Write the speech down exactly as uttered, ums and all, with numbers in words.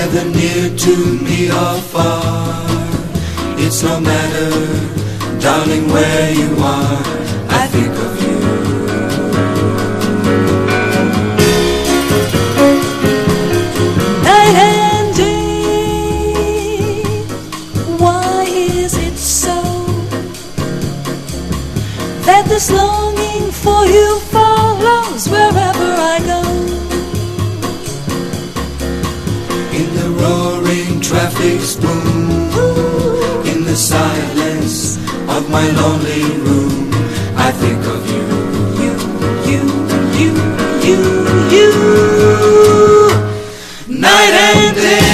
whether near to me or far. It's no matter, darling, where you are, I think of you. Night and day, why is it so that this longing for you follows wherever I go? In the roaring traffic's boom, in the silence of my lonely room, I think of you. You, you, you, you, you. Night and day.